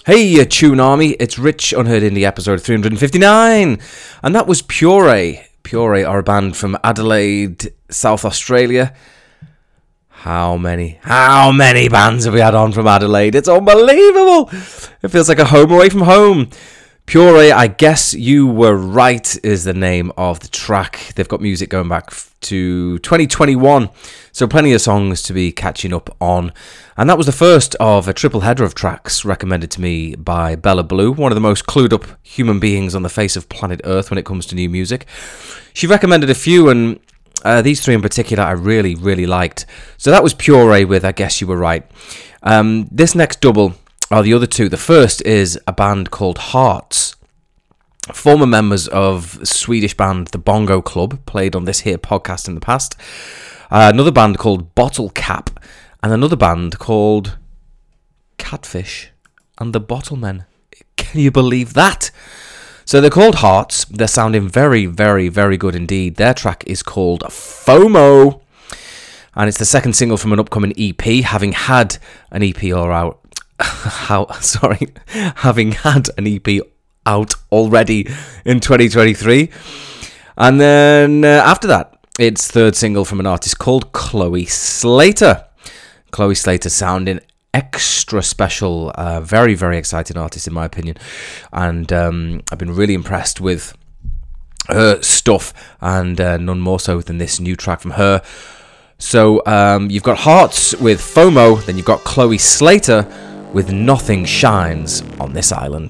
Hey, Tune Army, it's Rich Unheard Indie episode 359, and that was Puree. Puree are a band from Adelaide, South Australia. How many bands have we had on from Adelaide? It's unbelievable! It feels like a home away from home. Puree, I Guess You Were Right is the name of the track. They've got music going back to 2021, so plenty of songs to be catching up on. And that was the first of a triple header of tracks recommended to me by Bella Blue, one of the most clued up human beings on the face of planet Earth when it comes to new music. She recommended a few, and these three in particular I really, really liked. So that was Puree with I Guess You Were Right. This next double are the other two. The first is a band called Hearts. Former members of Swedish band The Bongo Club, played on this here podcast in the past. Another band called Bottle Cap, and another band called Catfish and the Bottlemen. Can you believe that? So they're called Hearts. They're sounding very, very, very good indeed. Their track is called FOMO, and it's the second single from an upcoming EP, having had an EP having had an EP out already in 2023. And then after that, it's third single from an artist called Chloe Slater. Chloe Slater sounding extra special, very, very exciting artist in my opinion. And I've been really impressed with her stuff, and none more so than this new track from her. So you've got Hearts with FOMO, then you've got Chloe Slater with Nothing Shines on This Island.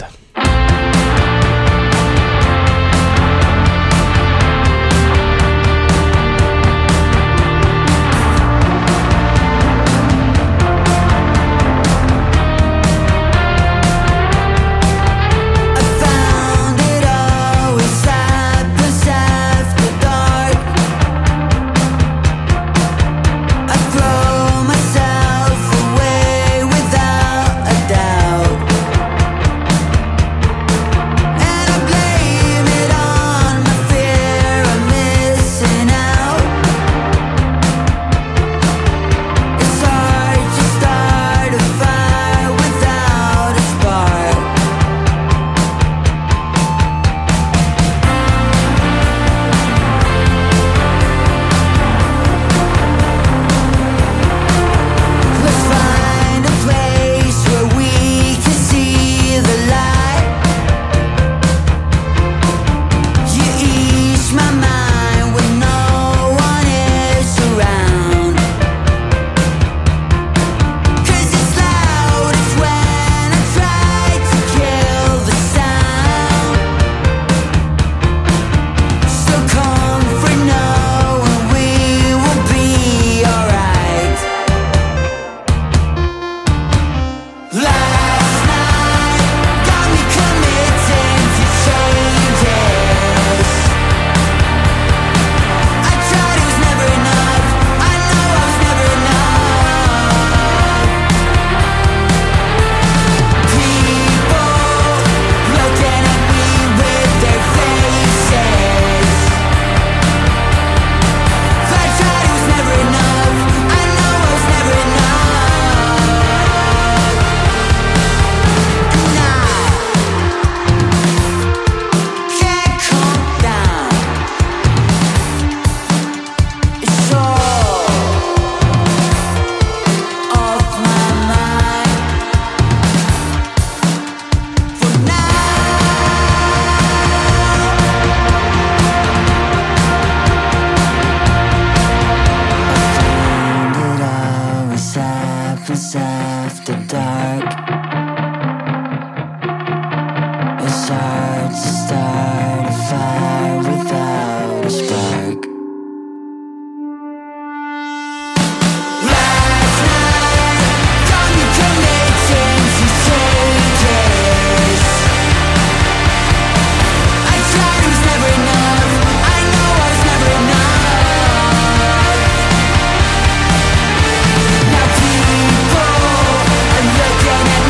Looking at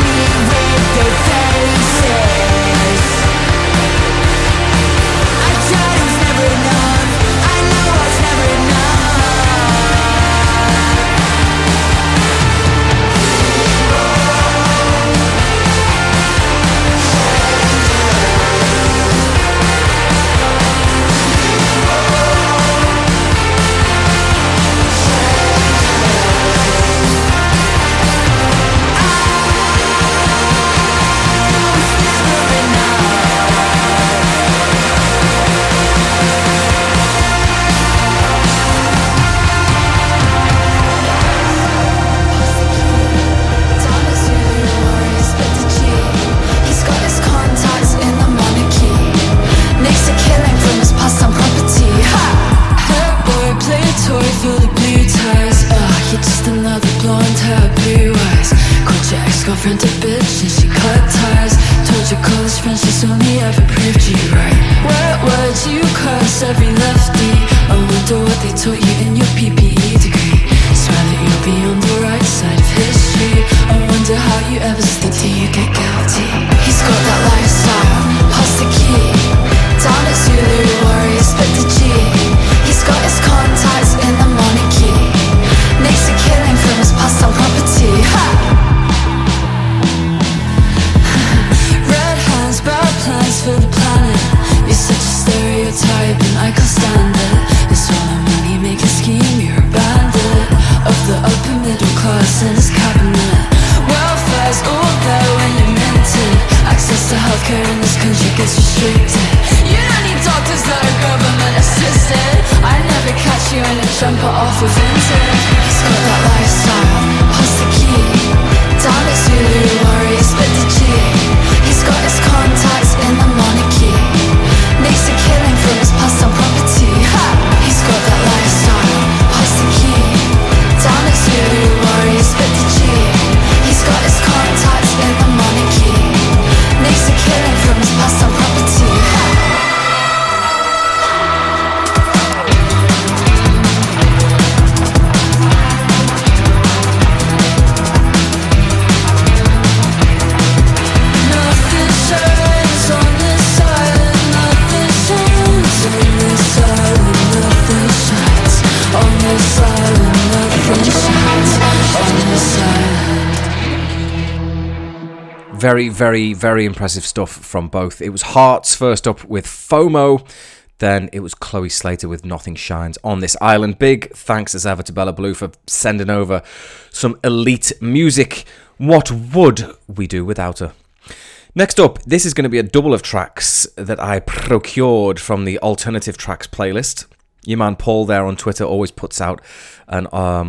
very wise. Called your ex-girlfriend a bitch and she cut ties. Told your close friends she's only ever proved you right. What words you curse every lefty. I wonder what they taught you in your PPE degree. Swear that you'll be on the right side of history. I wonder how you ever sleep till you get guilty. He's got that lifestyle, pass the key. Down at Zulu Warrior, spit the G. He's got his contacts in the monarchy. Makes a killing from his past on property. Ha! Red hands, bad plans for the planet. You're such a stereotype and I can't stand it. It's all a money making scheme, you're a bandit of the upper middle class in his cabinet. Welfare's all there when you're minted. Access to healthcare in this country gets restricted. You don't need doctors that are government assisted. I'd never catch you in a jumper off with Vinted. He's got that lifestyle, pass the key. Down at Zulu Warrior, split the G. He's got his contacts in the monarchy. Makes a killing from his past on property. Ha! He's got that lifestyle, pass the key. Down at Zulu Warrior, split the G. He's got his contacts in the monarchy. Makes a killing from his past on property. Ha! Very, very, very impressive stuff from both. It was Hearts first up with FOMO. Then it was Chloe Slater with Nothing Shines on This Island. Big thanks as ever to Bella Blue for sending over some elite music. What would we do without her? Next up, this is going to be a double of tracks that I procured from the Alternative Tracks playlist. Your man Paul there on Twitter always puts out a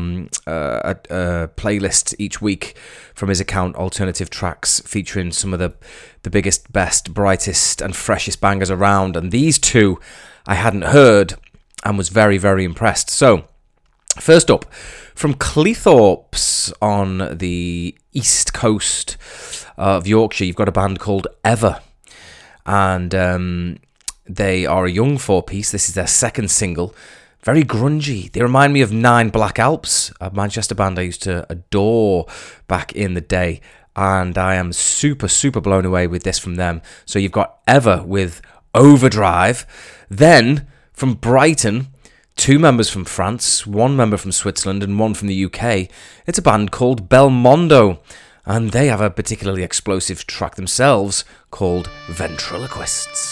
playlist each week from his account, Alternative Tracks, featuring some of the biggest, best, brightest and freshest bangers around. And these two I hadn't heard and was very, very impressed. So, first up, from Cleethorpes on the east coast of Yorkshire, you've got a band called Ever. And they are a young four-piece. This is their second single. Very grungy. They remind me of Nine Black Alps, a Manchester band I used to adore back in the day. And I am super, super blown away with this from them. So you've got Ever with Overdrive. Then, from Brighton, two members from France, one member from Switzerland, and one from the UK. It's a band called Belmondo. And they have a particularly explosive track themselves called Ventriloquists.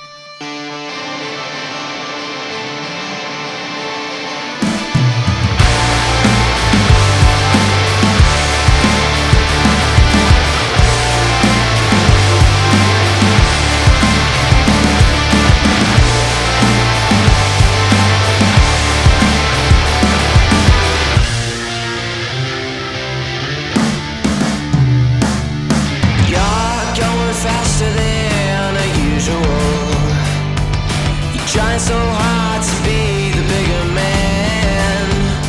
Trying so hard to be the bigger man.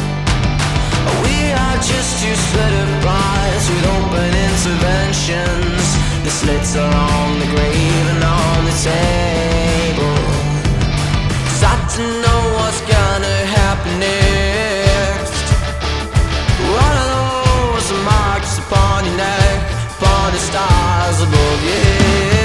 We are just two split parts with open interventions. The slits are on the grave and on the table. 'Cause I don't know what's gonna happen next. One of those marks upon your neck, upon the stars above your head.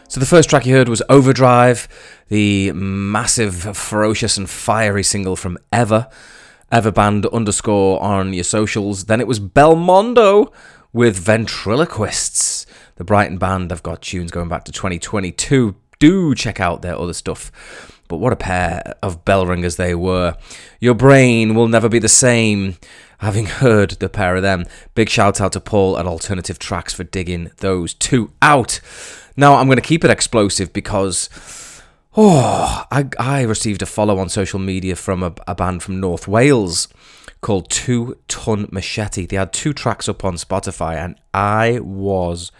So the first track you heard was Overdrive, the massive, ferocious and fiery single from Everband _ on your socials. Then it was Belmondo with Ventriloquists, the Brighton band. They've got tunes going back to 2022. Do check out their other stuff. But what a pair of bell ringers they were. Your brain will never be the same, having heard the pair of them. Big shout out to Paul at Alternative Tracks for digging those two out. Now I'm going to keep it explosive because I received a follow on social media from a band from North Wales called 2 Ton Machete. They had 2 tracks up on Spotify and I was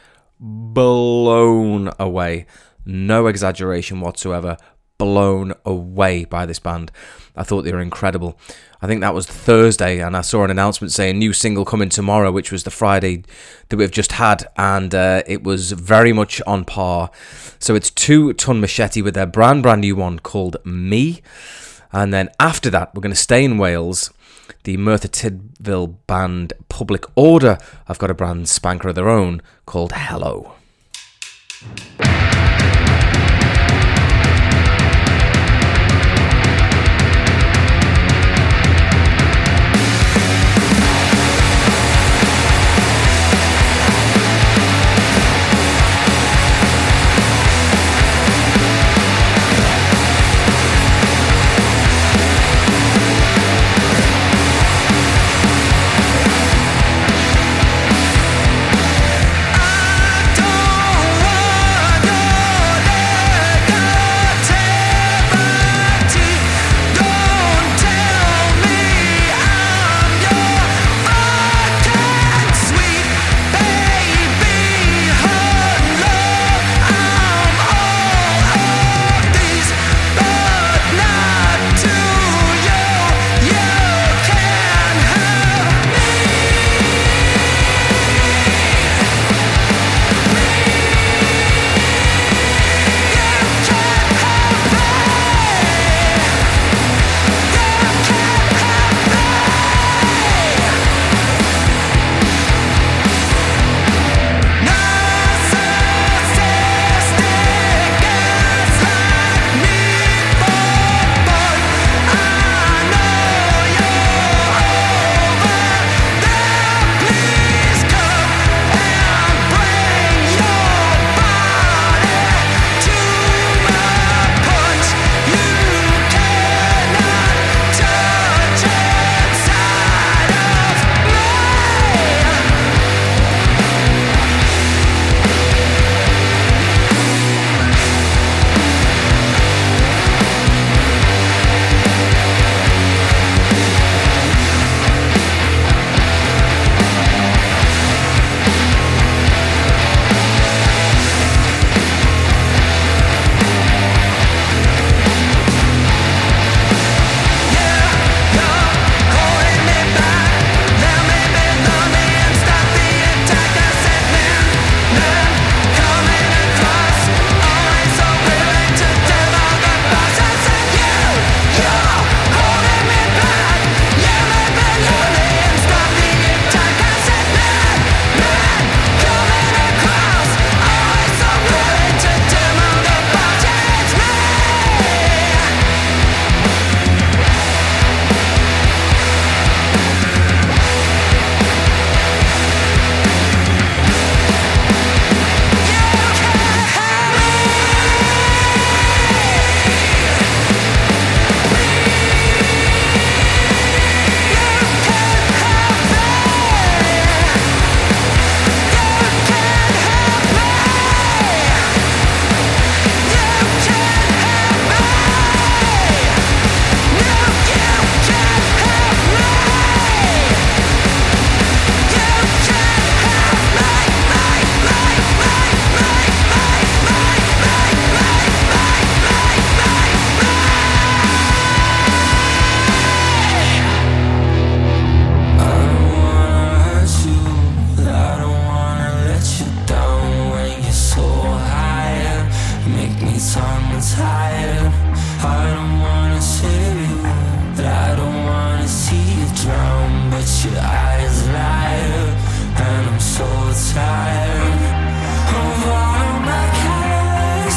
blown away. No exaggeration whatsoever. Blown away by this band. I thought they were incredible. I think that was Thursday, and I saw an announcement saying new single coming tomorrow, which was the Friday that we've just had, and it was very much on par. So it's 2 Ton Machete with their brand new one called Me, and then after that we're going to stay in Wales. The Merthyr Tydfil band Public Order have got a brand spanker of their own called Hello. tired of all my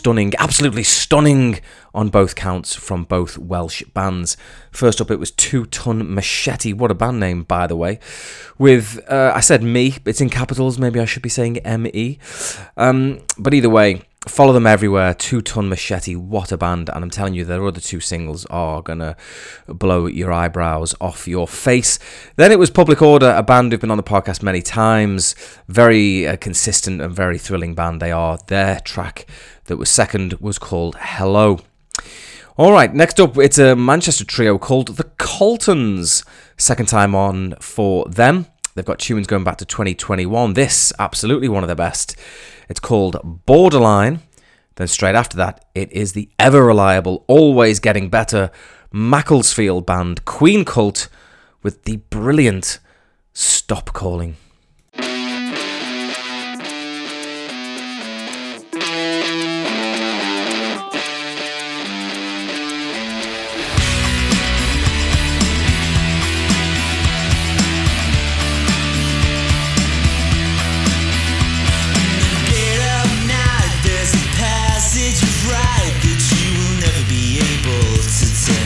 stunning, absolutely stunning on both counts from both Welsh bands. First up, it was Two Ton Machete. What a band name, by the way. With, I said me, it's in capitals, maybe I should be saying M-E. But either way, follow them everywhere. Two Ton Machete, what a band. And I'm telling you, their other two singles are going to blow your eyebrows off your face. Then it was Public Order, a band who've been on the podcast many times. Very consistent and very thrilling band they are. Their track that was second was called Hello. All right, next up, it's a Manchester trio called The Coltons. Second time on for them. They've got tunes going back to 2021. This, absolutely one of their best. It's called Borderline. Then straight after that, it is the ever-reliable, always getting better Macclesfield band Queen Cult with the brilliant Stop Calling.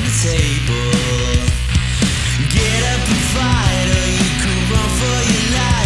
Get up and fight, or you can run for your life.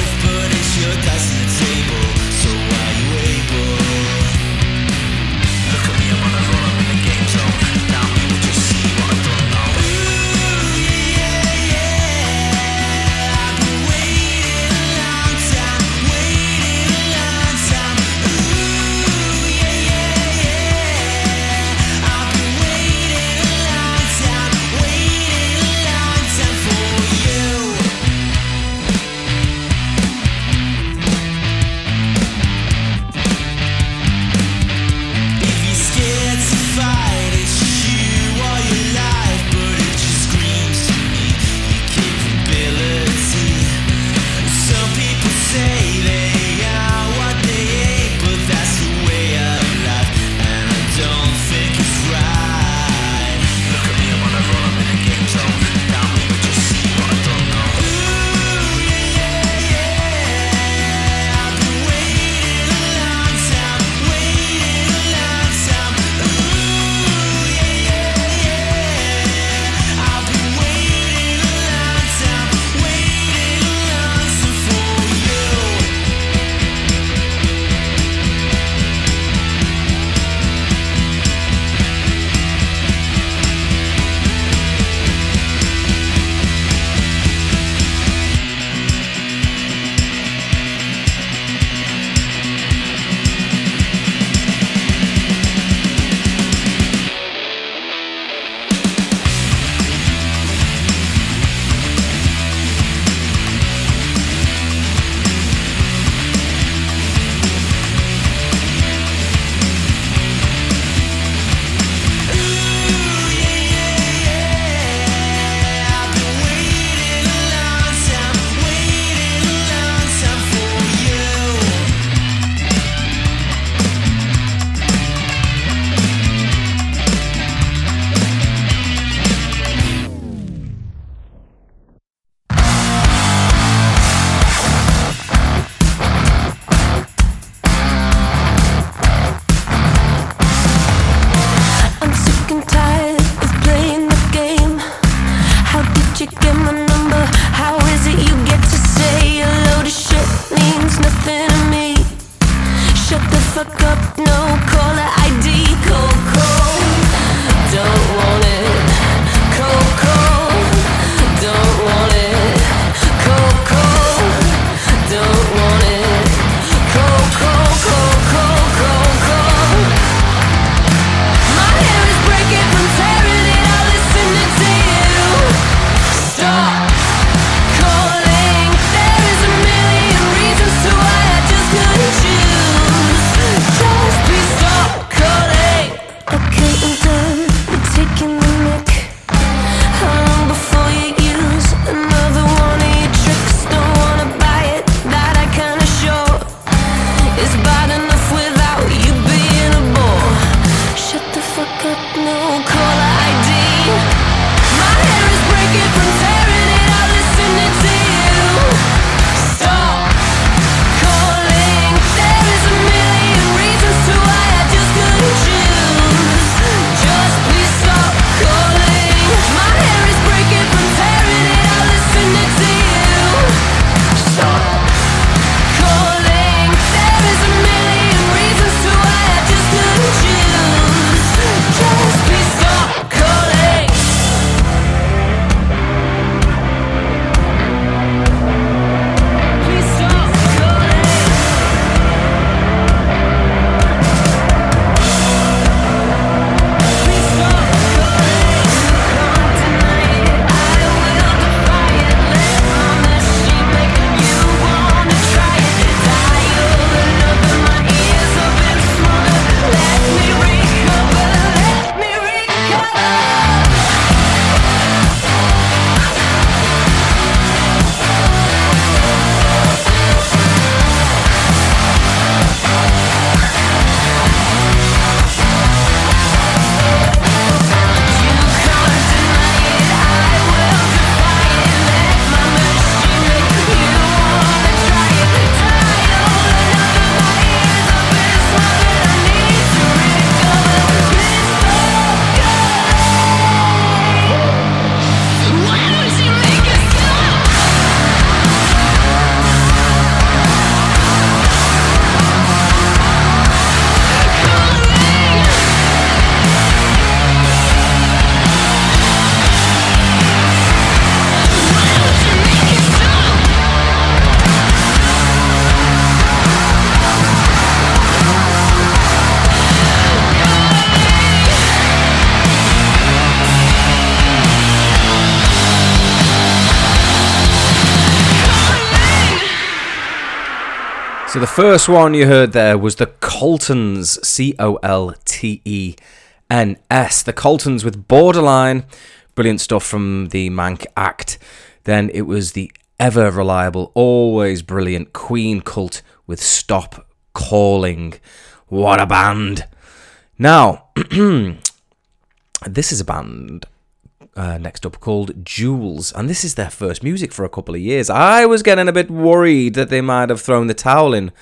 So the first one you heard there was the Coltons, Coltens. The Coltons with Borderline. Brilliant stuff from the Mank Act. Then it was the ever reliable, always brilliant Queen Cult with Stop Calling. What a band. Now, this is a band next up called Jules, and this is their first music for a couple of years. I was getting a bit worried that they might have thrown the towel in.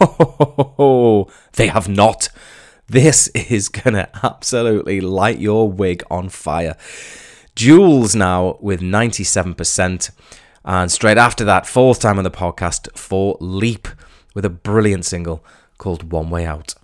They have not. This is gonna absolutely light your wig on fire. Jules now with 97%, and straight after that, fourth time on the podcast, for Leap with a brilliant single called One Way Out.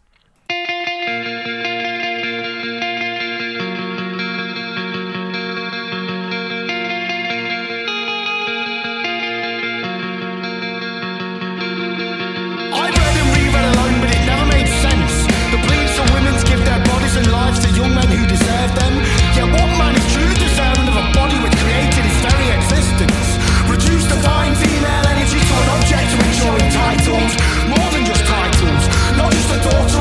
Young men who deserve them. Yet what man is truly deserving of a body which created his very existence? Reduce divine female energy to an object to enjoy titles. More than just titles. Not just a daughter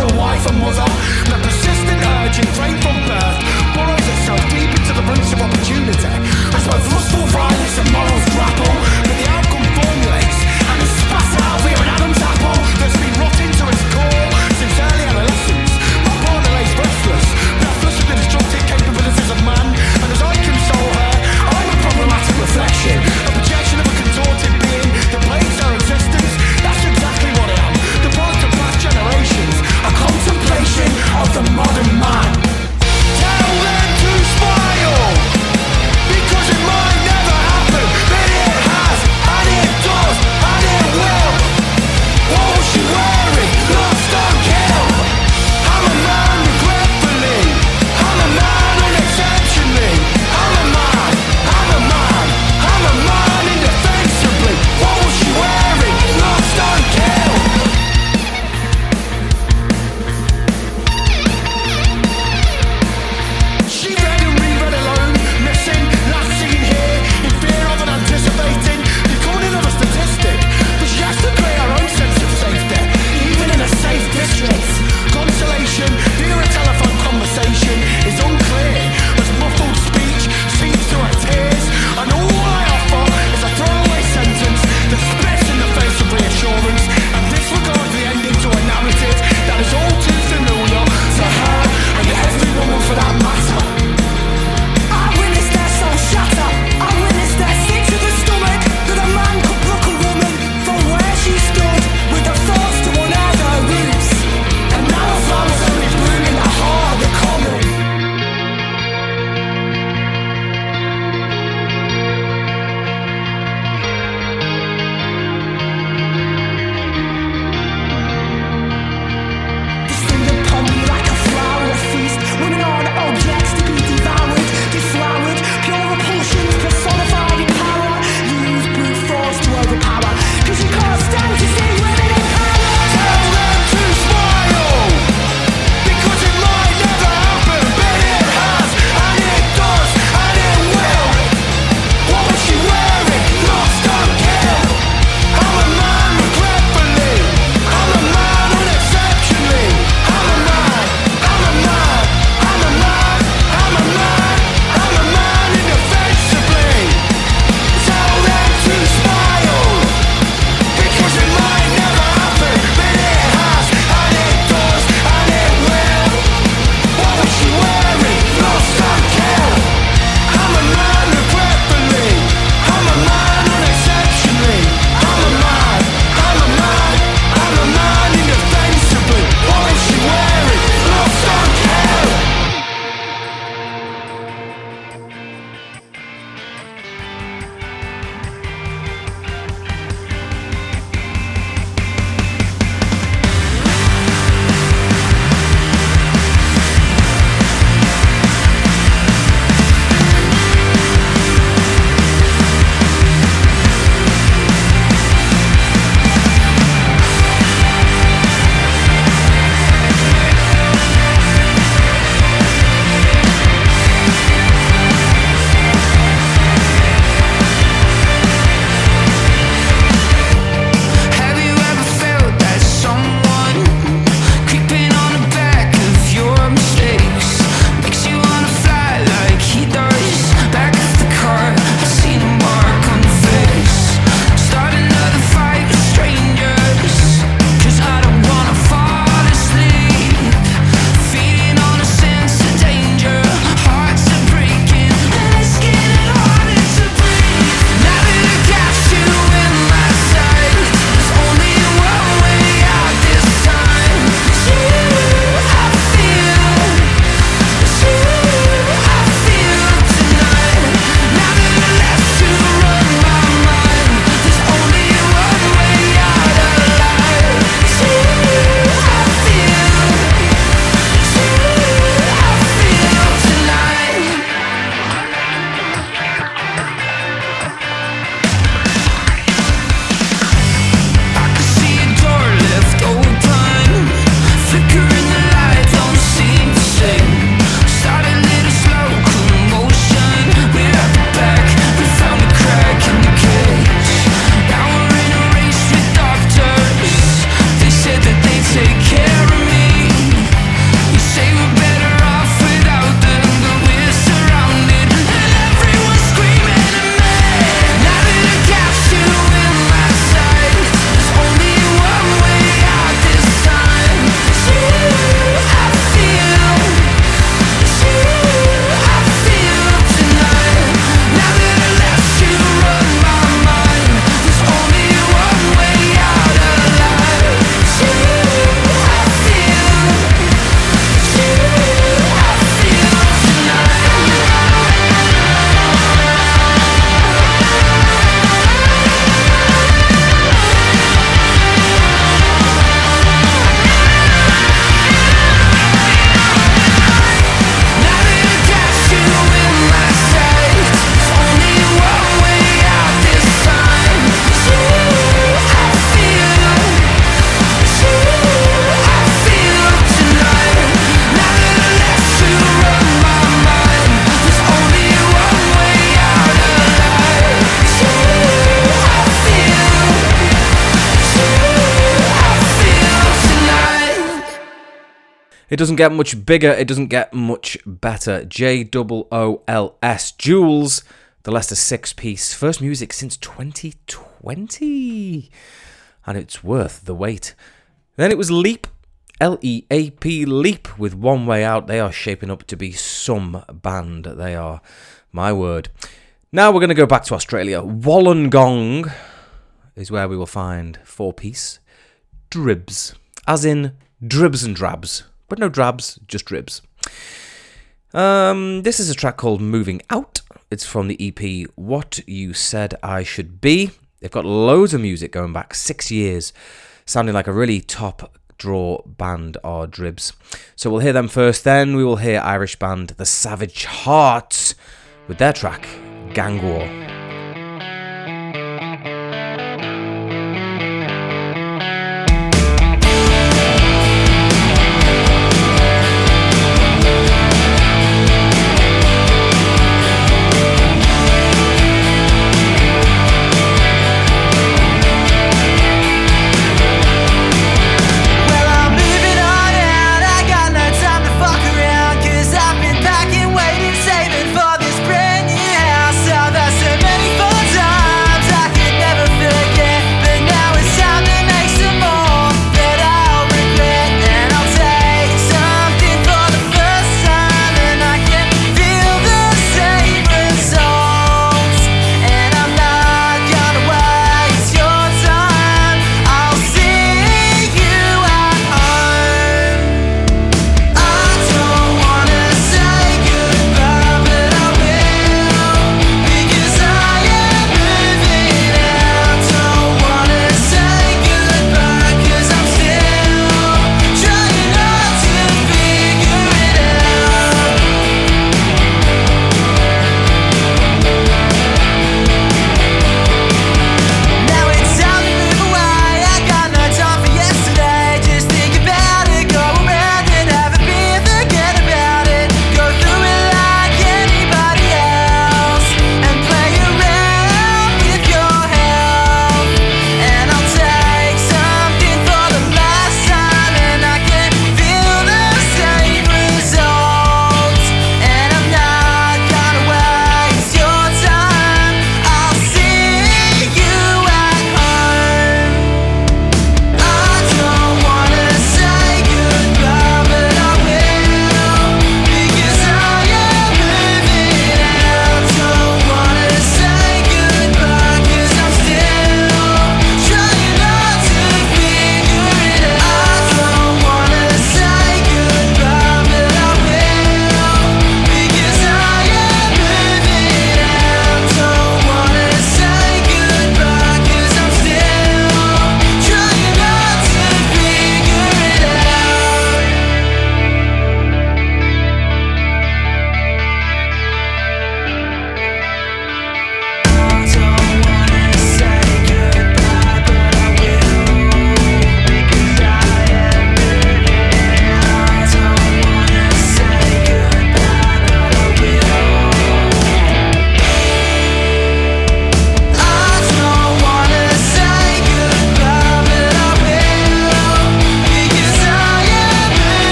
It doesn't get much bigger, it doesn't get much better. JOOLS, Jules, the Leicester six-piece, first music since 2020. And it's worth the wait. Then it was Leap, L-E-A-P, Leap, with One Way Out. They are shaping up to be some band. They are, my word. Now we're going to go back to Australia. Wollongong is where we will find four-piece Dribs, as in dribs and drabs. But no drabs, just dribs. This is a track called Moving Out. It's from the EP What You Said I Should Be. They've got loads of music going back 6 years, sounding like a really top draw band are Dribs. So we'll hear them first, then we will hear Irish band The Savage Hearts with their track Gang War. Saving for this brand new house. So the cement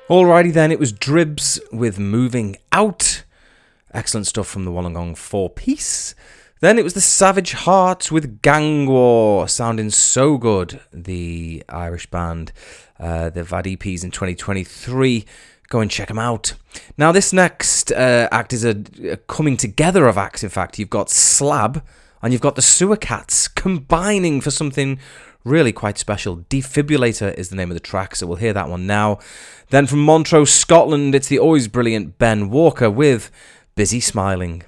Alrighty then, it was Dribs with Moving Out. Excellent stuff from the Wollongong 4-piece. Then it was the Savage Hearts with Gang War, sounding so good. The Irish band, they've had EPs in 2023. Go and check them out. Now this next act is a coming together of acts, in fact. You've got Slab and you've got the Sewer Cats combining for something really quite special. Defibrillator is the name of the track, so we'll hear that one now. Then from Montrose, Scotland, it's the always brilliant Ben Walker with Busy Smiling.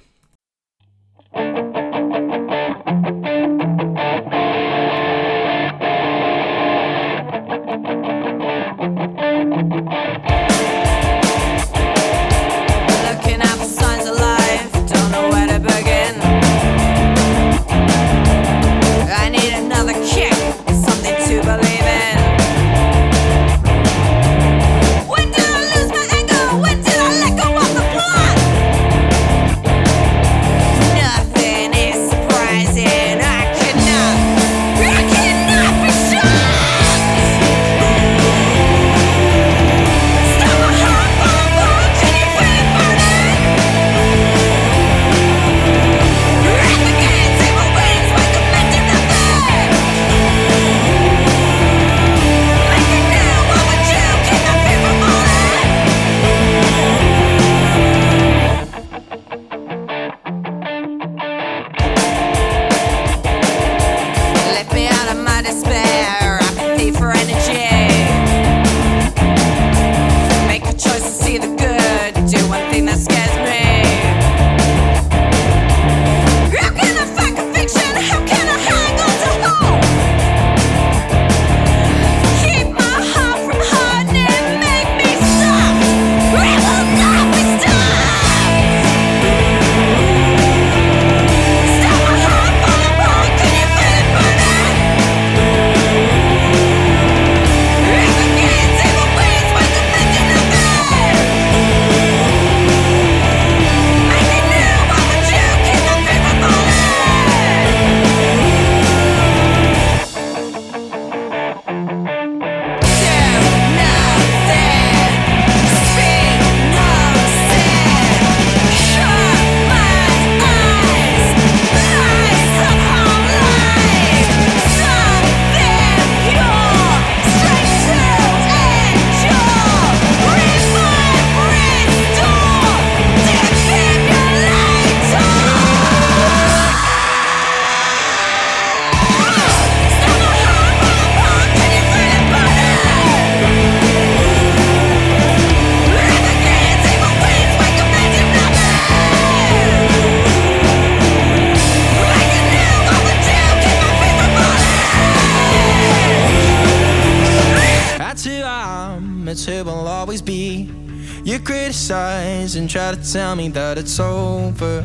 And try to tell me that it's over.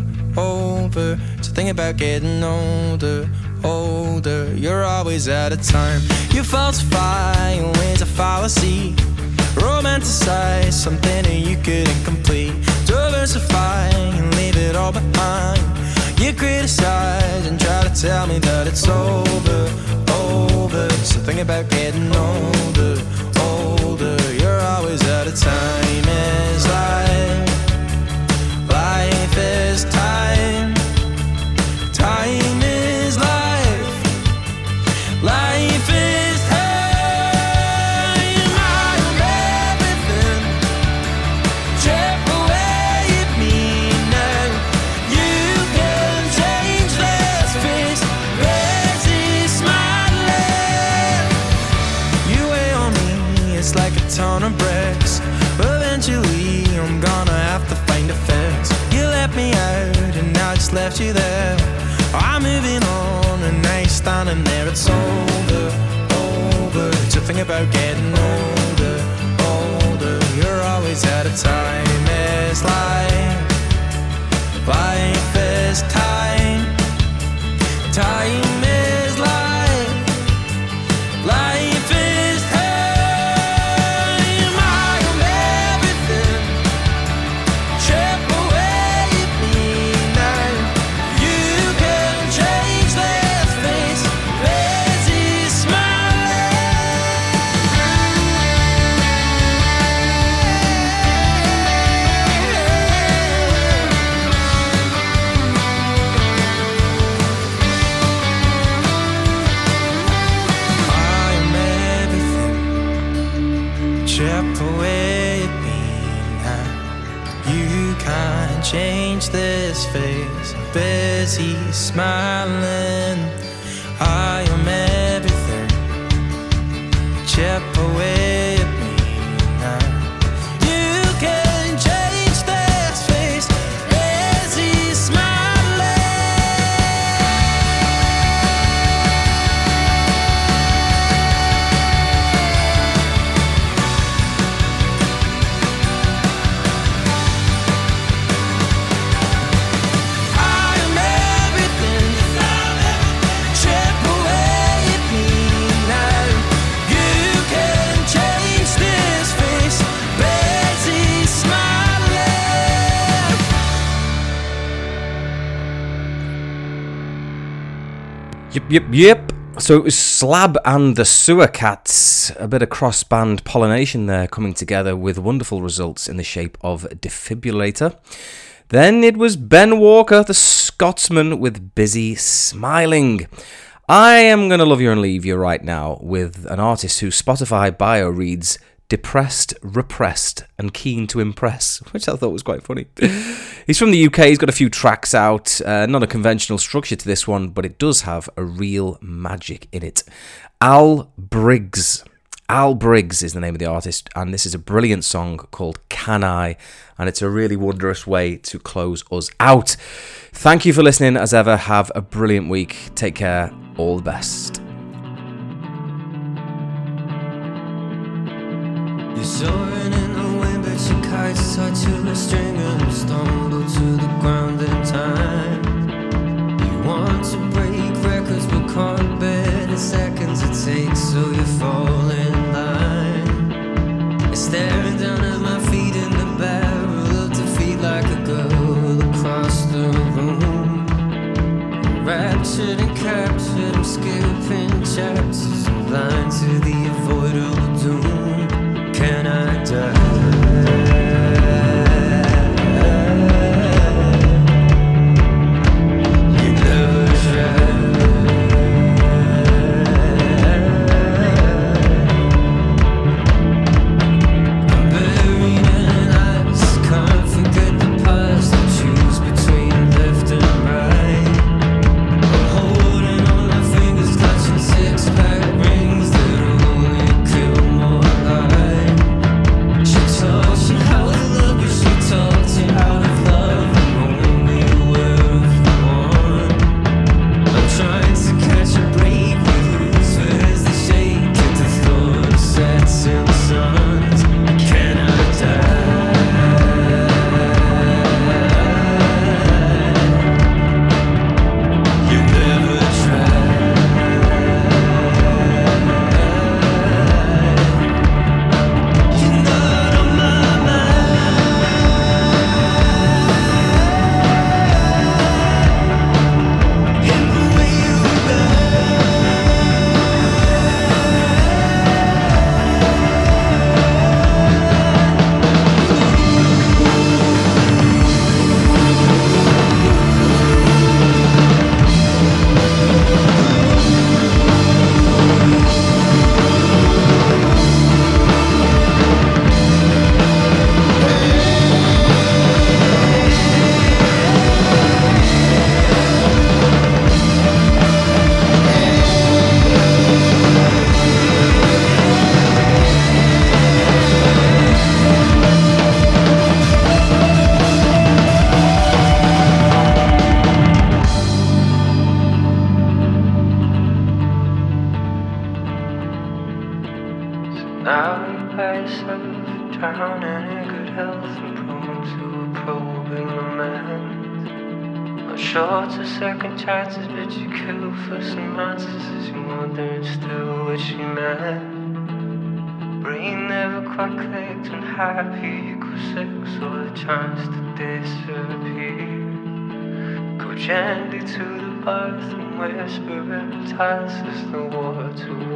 So think about getting older. You're always out of time. You falsify your ways of fallacy. Romanticize something that you couldn't complete. Diversify and leave it all behind. You criticize and try to tell me that it's over. So think about getting older. You're always out of time. Is life is time. Time is life. Life is time. I'm everything. Chip away at me now. You can change this face. Busy smiling. You weigh on me, it's like a ton of bricks. Eventually I'm gonna have to find a fix. You let me out and I just left you there. I'm moving on and now you're standing there. It's over. So think about getting older. You're always out of time. It's life. Life is time. Time is life. Life is time. I'm everything. Chip away at me now. You can change this face. Busy smiling. this face, busy smiling. I am everything. Chip away at me now. You can change this face, busy smiling. Yep. So it was Slab and the Sewer Cats, a bit of cross-band pollination there coming together with wonderful results in the shape of Defibrillator. Then it was Ben Walker, the Scotsman, with Busy Smiling. I am going to love you and leave you right now with an artist whose Spotify bio reads depressed, repressed, and keen to impress, which I thought was quite funny. He's from the UK, he's got a few tracks out, not a conventional structure to this one, but it does have a real magic in it. Al Briggs. Al Briggs is the name of the artist, and this is a brilliant song called Can I, and it's a really wondrous way to close us out. Thank you for listening, as ever. Have a brilliant week. Take care. All the best. You're soaring in the wind, but your kite's tied to a string and you stumble to the ground in time. You want to break records, but can't bear the seconds it takes, so you fall in line. You're staring down at my feet in the barrel of defeat like a girl across the room. Raptured and captured, I'm skipping chapters, I'm blind to the avoidable doom. Can I die? You never tried. I'm buried in ice, can't forget the past. I choose between left and right. I'm holding on my fingers, clutching six-pack rings that'll only kill more life. She taught you how to love, but she taught you how to love. I'm only aware of the one. I'm trying to catch a break with whose as they shake at the thought of setting suns. Can I die? You never tried. You're not on my mind. In the way you now you by yourself, drowning in good health and prone to a probing lament. Not short of second chances, but you kill for some answers as you're wondering still what she meant. Brain never quite clicked when happy equals sex or the chance to disappear. Go gently to the bathroom, whisper in the tiles as the water